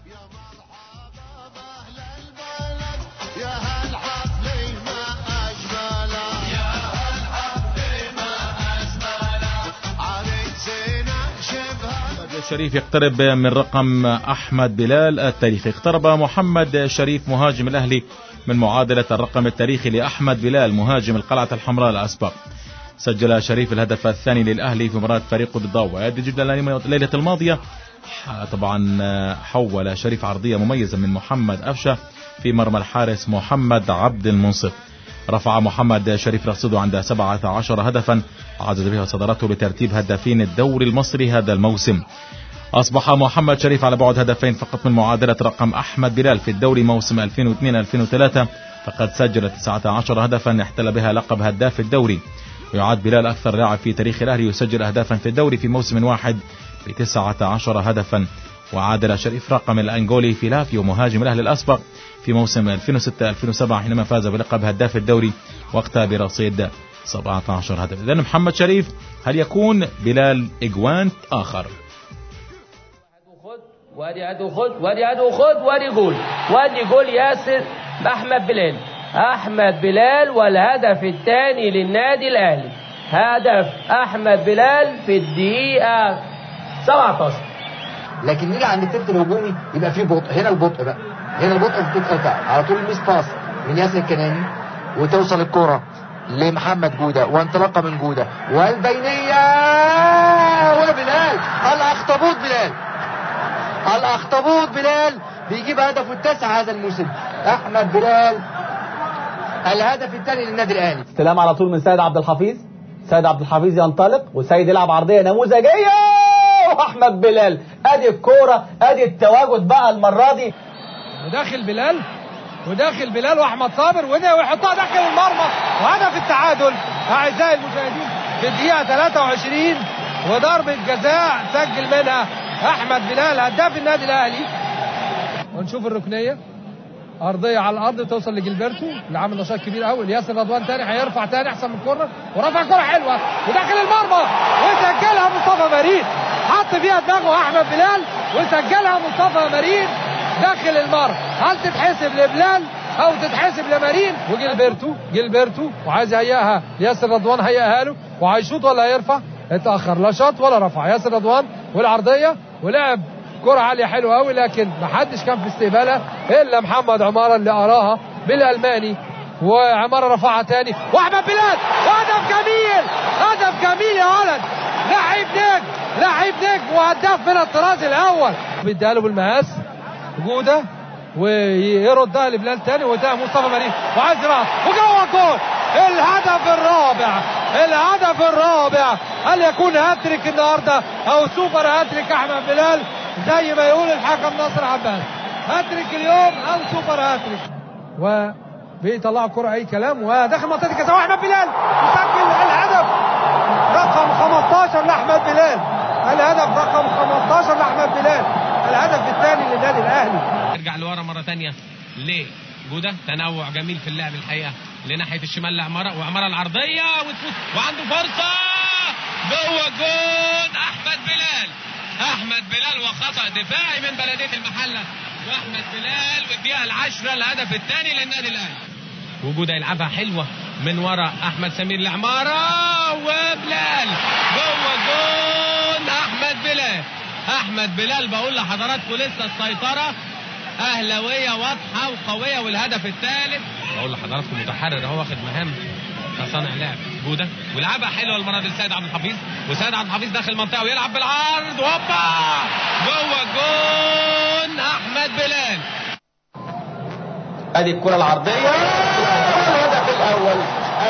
شريف يقترب من رقم أحمد بلال التاريخي. اقترب محمد شريف مهاجم الأهلي من معادلة الرقم التاريخي لأحمد بلال مهاجم القلعة الحمراء الأسبق. سجل شريف الهدف الثاني للأهلي في مباراة فريقه ضد وادي جدة ليلة الماضية. طبعا حول شريف عرضية مميزة من محمد أفشة في مرمى الحارس محمد عبد المنصف. رفع محمد شريف رصيده عند 17 هدفا عزز بها صدارته لترتيب هدافين الدوري المصري هذا الموسم. أصبح محمد شريف على بعد هدفين فقط من معادلة رقم أحمد بلال في الدوري موسم 2002-2003، فقد سجل 19 هدفا احتل بها لقب هداف الدوري. ويعد بلال أكثر لاعب في تاريخ الأهلي يسجل أهدافا في الدوري في موسم واحد ب19 هدفا. وعادل شريف رقم الأنغولي فيلافيو مهاجم الأهلي الأسبق في موسم 2006-2007 حينما فاز بلقب هداف الدوري وقتها برصيد 17 هدف. إذن محمد شريف هل يكون بلال إجوان آخر؟ وادي جول ياسر أحمد بلال. أحمد بلال والهدف الثاني للنادي الأهلي. هدف أحمد بلال في الدقيقة 17. لكن نيجي عند التلت الهجومي يبقى فيه بطء. هنا البطء بقى، هنا البطء بتتقطع على طول. الميس باس من ياسر الكناني وتوصل الكرة لمحمد جودة وانطلاقة من جودة والبينية وبلال الأخطبوط بلال بيجيب هدفه التاسع هذا الموسم. أحمد بلال الهدف الثاني للنادي الأهلي. استلام على طول من سيد عبد الحفيظ. سيد عبد الحفيظ ينطلق وسيد يلعب عرضية نموذجية وأحمد بلال. أدي الكورة، أدي التواجد بقى المرة دي. وداخل بلال وأحمد صابر ويحطها داخل المرمى وهدف التعادل أعزائي المشاهدين في الدقيقة 23. وضربة جزاء سجل منها أحمد بلال هداف النادي الأهلي. ونشوف الركنية أرضية على الأرض توصل لجilberto اللي عامل نشاط كبير قوي. ياسر رضوان تاني هيرفع تاني أحسن من كورنر ورفع كرة حلوة وداخل المرمى وسجلها مصطفى مريد. حط فيها دماغه أحمد بلال وسجلها مصطفى مريد داخل المرمى. هل تتحسب لبلال أو تتحسب لمريم؟ وجilberto وعايز يهيئها ياسر رضوان، هيئها له وهيشوط ولا هيرفع؟ اتأخر، لا شاط ولا رفع ياسر رضوان. والعرضية ولعب كرة عالية حلوة قوي لكن محدش كان في استقبالها إلا محمد عمارة اللي أراها بالألماني. وعمارة رفعها تاني وأحمد بلال هدف جميل يا ولد. لعيب نجم وهداف من الطراز الأول. بيديها له بالمقاس جودة ويردها لبلال تاني وده مصطفى مريم وعايز يرقص وجوه الجول. الهدف الرابع. هل يكون هاتريك النهارده او سوبر هاتريك احمد بلال زي ما يقول الحكم ناصر عباس؟ هاتريك اليوم او سوبر هاتريك. وبيطلعوا كرة اي كلام وداخل منطقة الجزاء واحمد بلال يسجل الهدف رقم 15 لاحمد بلال. الهدف الثاني للنادي الاهلي. ارجع لورا مرة ثانية لجودة. تنوع جميل في اللعب الحقيقة لناحية الشمال لعمارة وعمارة العرضية وتفوت وعنده فرصة جوه جون أحمد بلال وخطأ دفاعي من بلدية المحلة وأحمد بلال والدقيقة 10 الهدف الثاني للنادي الأهلي. وجودة يلعبها حلوة من ورا أحمد سمير لعمارة وبلال جوه جون أحمد بلال. بقول لحضراتكم لسه السيطرة أهلاوية واضحة وقوية. والهدف الثالث بقول لحضراتكم متحرر اهو واخد مهام كصانع لعب جودة ولعبها حلوة المرة دي لسيد عبد الحفيظ. وسيد عبد الحفيظ داخل المنطقة ويلعب بالعرض وهوبا جوه جون أحمد بلال. ادي الكرة العرضية الهدف الأول.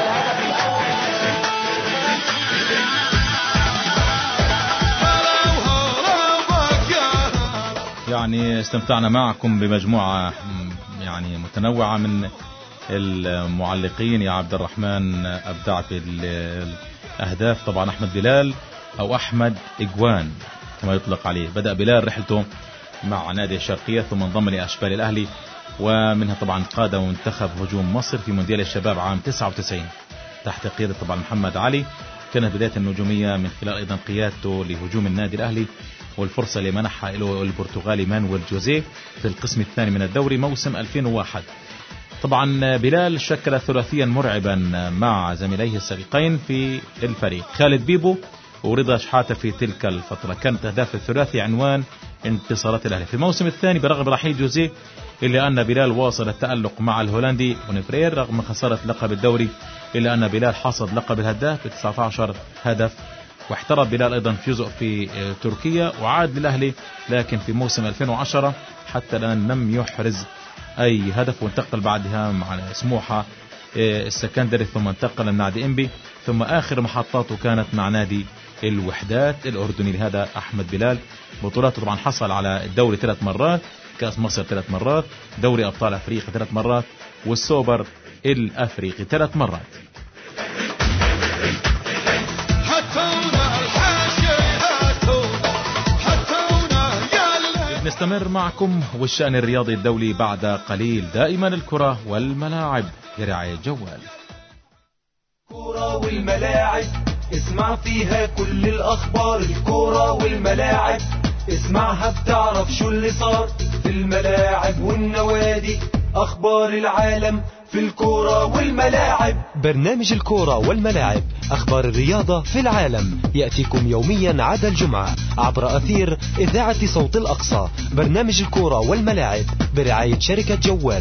يعني استمتعنا معكم بمجموعة يعني متنوعة من المعلقين. يا عبد الرحمن أبدع في الأهداف. طبعا أحمد بلال أو أحمد إجوان كما يطلق عليه. بدأ بلال رحلته مع نادي الشرقية ثم انضم لأشبال الأهلي ومنها طبعا قاد منتخب هجوم مصر في مونديال الشباب عام 99 تحت قيادة طبعا محمد علي. كانت بداية النجومية من خلال أيضا قيادته لهجوم النادي الأهلي والفرصة اللي منحها له البرتغالي مانويل جوزيه في القسم الثاني من الدوري موسم 2001. طبعا بلال شكل ثلاثيا مرعبا مع زميليه السابقين في الفريق خالد بيبو ورضا شحاتة في تلك الفترة. كانت أهداف الثلاثي عنوان انتصارات الأهلي في الموسم الثاني برغم رحيل جوزيه، إلا أن بلال واصل التألق مع الهولندي ونفرير رغم خسارة لقب الدوري، إلا أن بلال حصد لقب الهداف ب 19 هدف. واحترف بلال أيضا في جزء في تركيا وعاد للأهلي، لكن في موسم 2010 حتى الآن لم يحرز أي هدف، وانتقل بعدها مع سموحة السكندري ثم انتقل لنادي إنبي، ثم آخر محطاته كانت مع نادي الوحدات الأردني. لهذا أحمد بلال بطولاته طبعا حصل على الدوري 3 مرات، كأس مصر 3 مرات، دوري أبطال أفريقيا 3 مرات، والسوبر الأفريقي 3 مرات. نستمر معكم والشأن الرياضي الدولي بعد قليل. دائما الكرة والملاعب برعاية جوال. الكرة والملاعب اسمع فيها كل الأخبار. الكرة والملاعب اسمعها بتعرف شو اللي صار في الملاعب والنوادي. أخبار العالم في الكرة والملاعب. برنامج الكرة والملاعب، أخبار الرياضة في العالم، يأتيكم يوميا عدا الجمعة عبر أثير إذاعة صوت الأقصى. برنامج الكرة والملاعب برعاية شركة جوال.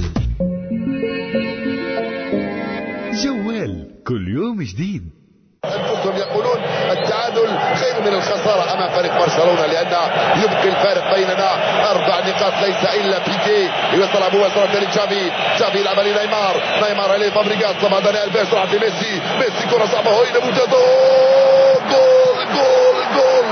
جوال كل يوم جديد. أنفسهم يقولون التعادل خير من الخسارة أمام فريق برشلونة، لأن يبقي الفارق بيننا 4 نقاط ليس إلا بيكي. يوصل مباشرة لتشافي، تشافي يلعب لنيمار، نيمار عليه فابريغاس، طبعا داني ألفيش راح لميسي، ميسي كرة صعبة هوي لموجة جول جول جول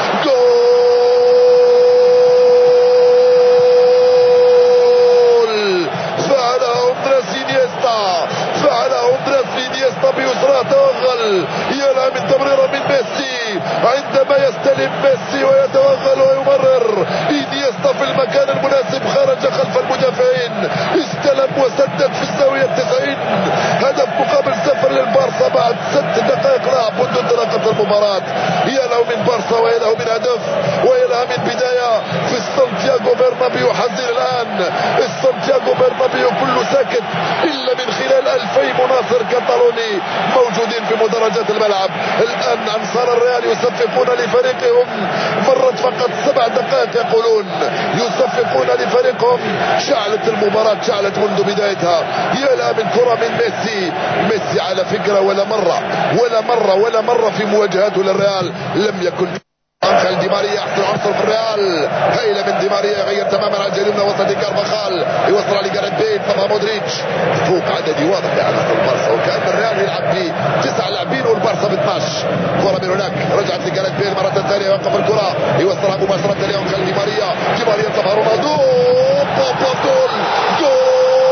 جول. فعلها أندريس إنيستا، فعلها أندريس إنيستا بيسرى توغل، يلعب التمريرة من ميسي عندما يستلم ميسي ويتوغل ويمرر. إنيستا في المكان المناسب، خرج خلف المدافعين، استلم وسدد في الزاوية 90. هدف مقابل 0 للبارسا بعد 6 دقائق لعب منذ انطلاقة المباراة. يا له من بارسا ويا له من هدف ويا له من بداية في سانتياغو برنابيو. حزين الآن سانتياغو برنابيو كله ساكت إلا من خلال 2000 مناصر كتالوني موجودين في مدرجات الملعب. الآن أنصار الريال يصفقون لفريقهم، مرت فقط 7 دقائق يقولون يصفقون لفريقهم. شعلت المباراة، شعلت منذ بدايتها. يا لا من كرة من ميسي. ميسي على فكرة ولا مرة في مواجهاته للريال لم يكن أنخيل دي ماريا أحسن عنصر في الريال. هيلة من دي ماريا يغير تماما على الجنوب وسط كارفاخال، يوصل لجاريث بيل، طبعا مودريتش فوق عددي واضح لعناصر البارسا، وكأن الريال يلعب ب 9 لاعبين والبارسا ب 12. كرة من هناك رجعت لجاريث بيل مرة ثانية، يوقف الكرة يوصلها مباشرة لأنخيل دي ماريا. دي ماريا طبعا رونالدو جول جول.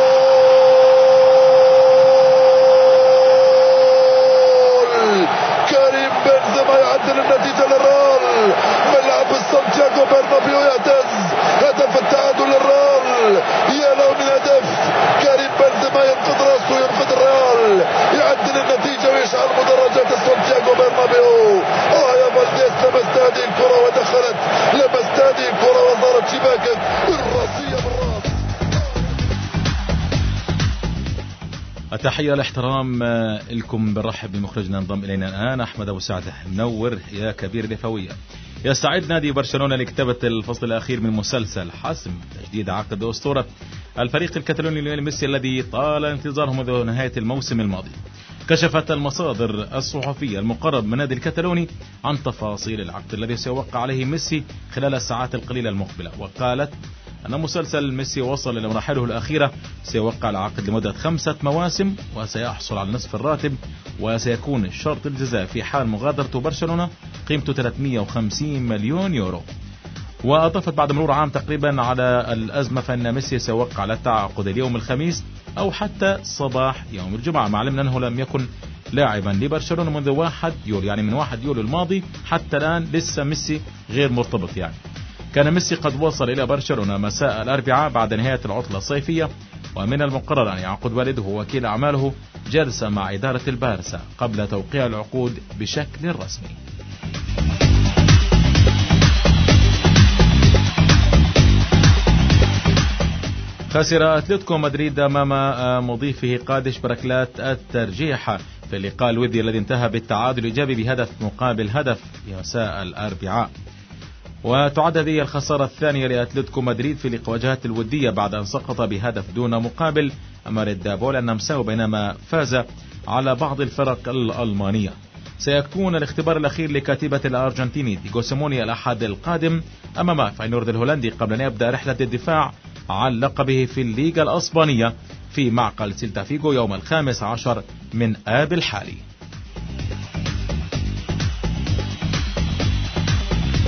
كريم بنزيما يعدل النتيجة للريال. ملعب سانتياغو برنابيو يهتز، هدف التعادل للريال. يا له من هدف، كريم بنزيما ينقذ راسه، ينقذ الريال، يعدل النتيجة ويشعل مدرجات سانتياغو برنابيو. يا فالديس لمست هذه الكرة ودخلت، لمست هذه الكرة وصارت شباكة الراسية بالراس. التحية الاحترام لكم، بنرحب بمخرجنا انضم إلينا الآن أحمد أبو سعد. منور يا كبير الإفوية. يستعد نادي برشلونة لكتابة الفصل الأخير من مسلسل حسم تجديد عقد أسطورة الفريق الكتالوني ليونيل ميسي الذي طال انتظاره منذ نهاية الموسم الماضي. كشفت المصادر الصحفية المقرب من نادي الكتالوني عن تفاصيل العقد الذي سيوقع عليه ميسي خلال الساعات القليلة المقبلة، وقالت أن مسلسل ميسي وصل إلى مراحله الأخيرة، سيوقع العقد لمدة 5 مواسم وسيحصل على نصف الراتب، وسيكون الشرط الجزائي في حال مغادرة برشلونة قيمته 350 مليون يورو. وأضافت بعد مرور عام تقريبا على الأزمة فإن ميسي سيوقع على التعاقد اليوم الخميس أو حتى صباح يوم الجمعة، مع علم أنه لم يكن لاعبا لبرشلونة منذ 1 يوليو، يعني من 1 يوليو الماضي حتى الآن لسه ميسي غير مرتبط. يعني كان ميسي قد وصل إلى برشلونة مساء الأربعاء بعد نهاية العطلة الصيفية، ومن المقرر أن يعقد والده وكيل أعماله جلسة مع إدارة البارسا قبل توقيع العقود بشكل رسمي. خسر أتلتيكو مدريد أمام مضيفه قادش بركلات الترجيح في اللقاء الودي الذي انتهى بالتعادل الإيجابي بهدف مقابل هدف مساء الأربعاء. وتعد هذه الخسارة الثانية لأتلتيكو مدريد في الواجهات الودية بعد أن سقط بهدف دون مقابل أمام ريد بول النمساوي بينما فاز على بعض الفرق الألمانية. سيكون الاختبار الأخير لكاتبة الأرجنتيني ديغو سيموني الأحد القادم أمام فاينورد الهولندي قبل أن يبدأ رحلة الدفاع عن لقبه في الليغا الأسبانية في معقل سيلتا فيغو يوم 15 من آب الحالي.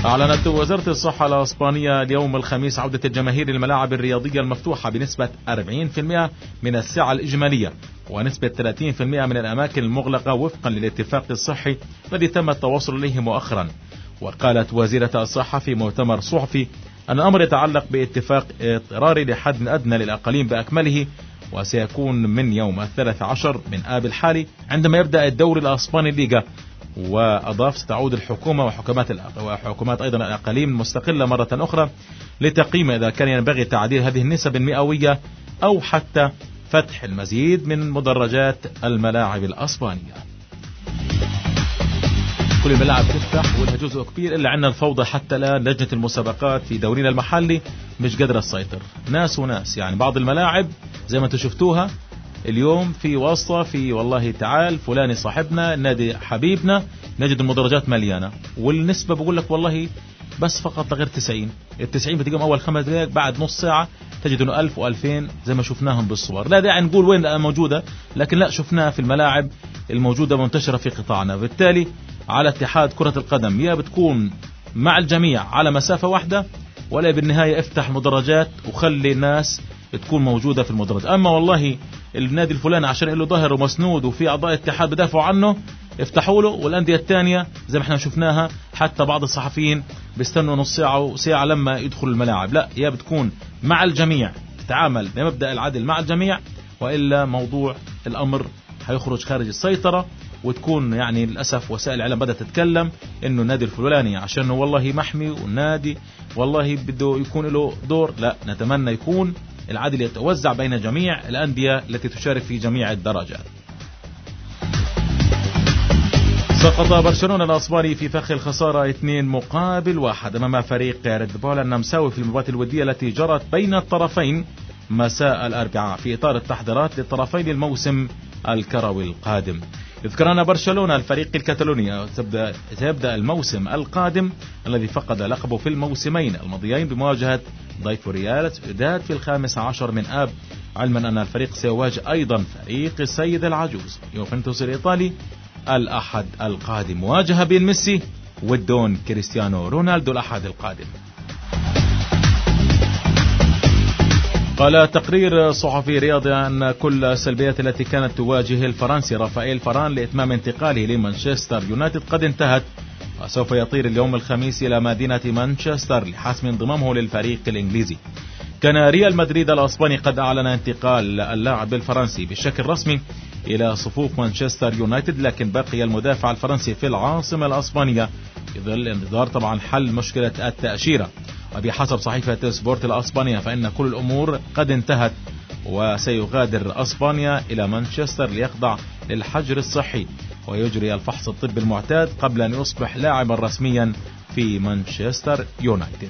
أعلنت وزارة الصحة الإسبانية اليوم الخميس عودة الجماهير للملاعب الرياضية المفتوحة بنسبة 40% من السعة الإجمالية ونسبة 30% من الأماكن المغلقة وفقا للاتفاق الصحي الذي تم التوصل إليه مؤخرا. وقالت وزيرة الصحة في مؤتمر صحفي أن الأمر يتعلق باتفاق اضطراري لحد أدنى للأقاليم بأكمله، وسيكون من يوم 13 من آب الحالي عندما يبدأ الدوري الإسباني الليغا. وأضاف ستعود الحكومة وحكومات أيضا الأقاليم المستقلة مرة أخرى لتقييم إذا كان ينبغي تعديل هذه النسب المئوية أو حتى فتح المزيد من مدرجات الملاعب الإسبانية. كل الملاعب تفتح ولها جزء كبير، إلا عندنا الفوضى حتى الآن. لجنة المسابقات في دورينا المحلي مش قادرة تسيطر، ناس وناس. يعني بعض الملاعب زي ما انتم شفتوها اليوم في واسطة في والله تعال فلاني صاحبنا النادي حبيبنا نجد المدرجات مليانة، والنسبة بقول لك والله بس فقط لغير 90 بتقوم أول 5 دقائق، بعد نص ساعة تجد أنه 1000 و2000 زي ما شفناهم بالصور. لا داعي نقول وين موجودة، لكن لا شفناها في الملاعب الموجودة منتشرة في قطاعنا. بالتالي على اتحاد كرة القدم يا بتكون مع الجميع على مسافة واحدة، ولا بالنهاية افتح المدرجات وخلي الناس تكون موجودة في المدرج. أما والله النادي الفلاني عشان له ظهر ومسنود وفي أعضاء اتحاد بدافعوا عنه افتحوا له، والأندية الثانية زي ما احنا شفناها حتى بعض الصحفيين بيستنوا نص ساعة وساعة لما يدخل الملاعب. لا، يا بتكون مع الجميع، تتعامل بمبدأ العدل مع الجميع، وإلا موضوع الأمر هيخرج خارج السيطرة. وتكون يعني للأسف وسائل الإعلام بدأت تتكلم إنه النادي الفلاني عشان والله محمي والنادي والله بده يكون له دور. لا، نتمنى يكون العدل يتوزع بين جميع الأندية التي تشارك في جميع الدرجات. سقط برشلونة الإسباني في فخ الخسارة 2-1 أمام فريق ريد بول النمساوي في المباراة الودية التي جرت بين الطرفين مساء الأربعاء في إطار التحضيرات للطرفين الموسم الكروي القادم. يذكر أن برشلونة الفريق الكتالوني سيبدأ الموسم القادم الذي فقد لقبه في الموسمين الماضيين بمواجهة ضيف ريال سوسيداد في 15 من آب، علما أن الفريق سيواجه أيضا فريق السيد العجوز يوفنتوس الإيطالي الأحد القادم، مواجهة بين ميسي والدون كريستيانو رونالدو الأحد القادم. قال تقرير صحفي رياضي أن كل السلبيات التي كانت تواجه الفرنسي رافائيل فاران لإتمام انتقاله لمانشستر يونايتد قد انتهت، وسوف يطير اليوم الخميس إلى مدينة مانشستر لحسم انضمامه للفريق الإنجليزي. كان ريال مدريد الأسباني قد أعلن انتقال اللاعب الفرنسي بشكل رسمي إلى صفوف مانشستر يونايتد، لكن بقي المدافع الفرنسي في العاصمة الأسبانية في ظل انتظار طبعا حل مشكلة التأشيرة. وبحسب صحيفة سبورت الأسبانية فإن كل الأمور قد انتهت، وسيغادر أسبانيا إلى مانشستر ليخضع للحجر الصحي ويجري الفحص الطبي المعتاد قبل أن يصبح لاعبا رسميا في مانشستر يونايتد.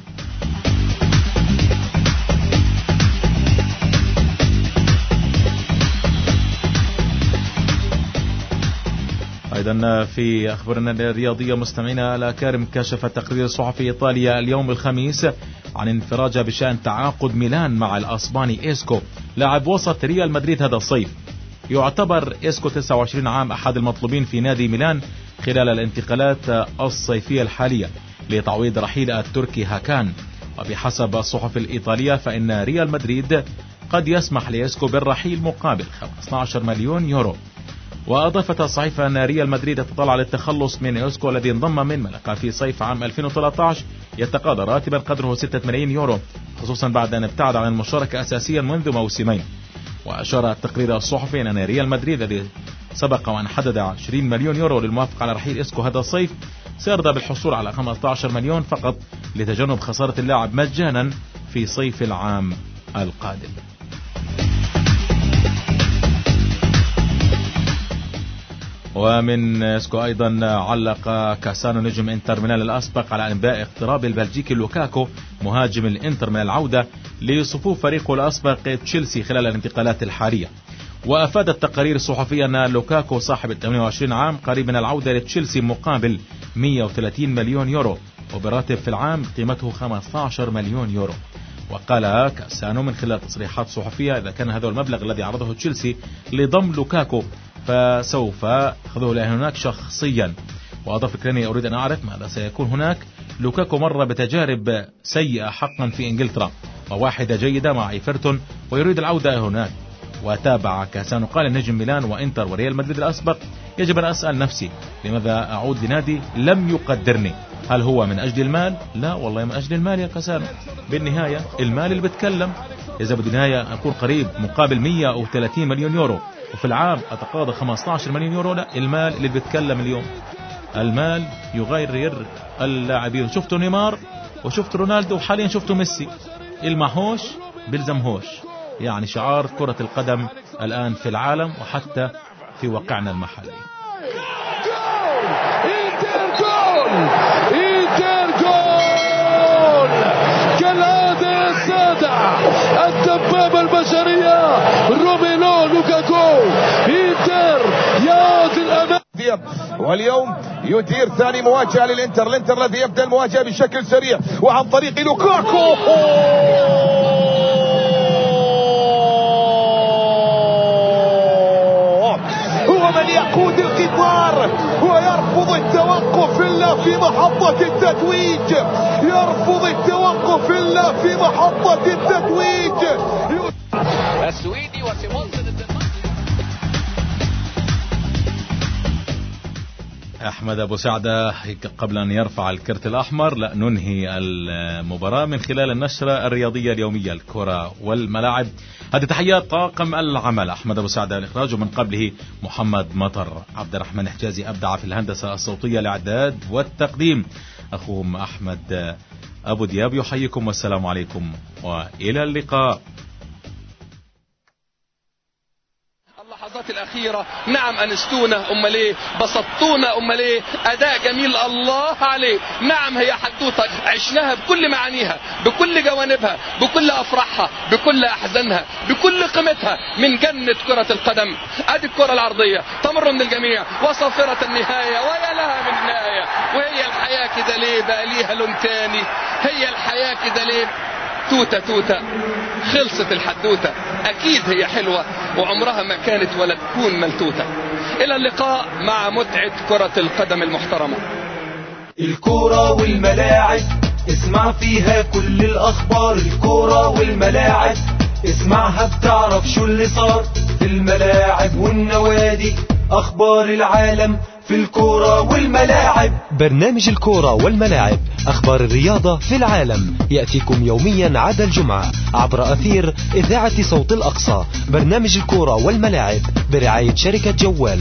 أيضا في أخبارنا الرياضية مستمعينا الأكارم، كشف تقرير صحفي إيطاليا اليوم الخميس عن انفراجة بشأن تعاقد ميلان مع الأسباني إيسكو لاعب وسط ريال مدريد هذا الصيف. يعتبر إيسكو 29 عام أحد المطلوبين في نادي ميلان خلال الانتقالات الصيفية الحالية لتعويض رحيل التركي هاكان. وبحسب الصحف الإيطالية فإن ريال مدريد قد يسمح لإيسكو بالرحيل مقابل 15 مليون يورو. وأضافت الصحيفة أن ريال مدريد تطلع للتخلص من إيسكو الذي انضم من ملقا في صيف عام 2013 يتقاضى راتبا قدره 6 ملايين يورو، خصوصا بعد أن ابتعد عن المشاركة أساسيا منذ موسمين. وأشار التقرير الصحفي أن ريال مدريد الذي سبق وأن حدد 20 مليون يورو للموافقة على رحيل إيسكو هذا الصيف سيرضى بالحصول على 15 مليون فقط لتجنب خسارة اللاعب مجانا في صيف العام القادم. ومن إيسكو أيضا علق كاسانو نجم انتر ميلان الأسبق على أنباء اقتراب البلجيكي لوكاكو مهاجم الانتر من العودة لصفوف فريقه الأسبق تشيلسي خلال الانتقالات الحالية. وأفاد التقارير الصحفية أن لوكاكو صاحب 28 عام قريب من العودة لتشيلسي مقابل 130 مليون يورو وبراتب في العام قيمته 15 مليون يورو. وقال كاسانو من خلال تصريحات صحفية إذا كان هذا المبلغ الذي عرضه تشيلسي لضم لوكاكو فسوف أخذه إلى هناك شخصيا. وأضاف كريني أريد أن أعرف ماذا سيكون هناك لوكاكو مر بتجارب سيئة حقا في إنجلترا وواحدة جيدة مع إيفرتون ويريد العودة هناك. وتابع كاسانو قال نجم ميلان وإنتر وريال مدريد الأسبق: يجب أن أسأل نفسي لماذا أعود لنادي لم يقدرني؟ هل هو من أجل المال؟ لا والله من أجل المال يا كاسانو. بالنهاية المال اللي بتكلم. إذا بالنهاية أكون قريب مقابل 130 مليون يورو وفي العام أتقاضى 15 مليون يورو، لا، المال اللي بتكلم اليوم. المال يغير اللاعبين. شفتوا نيمار وشفتوا رونالدو وحاليا شفتوا ميسي. المعهوش بلزمهوش، يعني شعار كرة القدم الآن في العالم وحتى في واقعنا المحلي. إنتر جول كالعادة يا السادة، الدبابة البشرية روميلو لوكاكو. إنتر يعطي الأمان. واليوم يدير ثاني مواجهة للإنتر، الإنتر الذي يبدأ المواجهة بشكل سريع وعن طريق لوكاكو. هو من يقود القطار ويرفض التوقف إلا في محطة التتويج، يرفض التوقف إلا في محطة التتويج. السويدي وسيمونسن. أحمد أبو سعدة قبل أن يرفع الكرت الأحمر، لا ننهي المباراة من خلال النشرة الرياضية اليومية الكرة والملاعب. هذه تحيات طاقم العمل أحمد أبو سعدة الإخراج، ومن قبله محمد مطر. عبد الرحمن حجازي أبدع في الهندسة الصوتية الإعداد والتقديم. أخوهم أحمد أبو دياب يحييكم والسلام عليكم وإلى اللقاء. اللحظات الأخيرة نعم أنستونا، أمال إيه، بسطونا، أمال إيه، أداء جميل الله عليه. نعم هي حدوتة عشناها بكل معانيها، بكل جوانبها، بكل أفراحها، بكل أحزانها، بكل قيمتها، من جنة كرة القدم. أدي الكرة العرضية تمر من الجميع وصافرة النهاية، ويا لها من نهاية. وهي الحياة كده ليه بقى ليها لون تاني؟ هي الحياة كده ليه؟ توتة توتة، خلصت الحدوتة. أكيد هي حلوة وعمرها ما كانت ولا تكون ملتوتة. إلى اللقاء مع متعة كرة القدم المحترمة. الكرة والملاعب اسمع فيها كل الأخبار. الكرة والملاعب اسمعها بتعرف شو اللي صار في الملاعب والنوادي. أخبار العالم في الكرة والملاعب. برنامج الكرة والملاعب، أخبار الرياضة في العالم، يأتيكم يوميا عدا الجمعة عبر أثير إذاعة صوت الأقصى. برنامج الكرة والملاعب برعاية شركة جوال.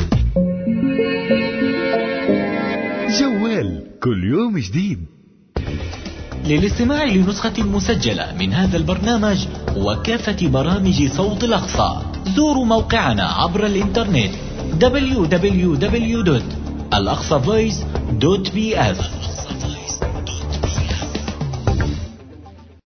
جوال كل يوم جديد. للاستماع لنسخة مسجلة من هذا البرنامج وكافة برامج صوت الأقصى زوروا موقعنا عبر الإنترنت www.alaqsavoice.bs.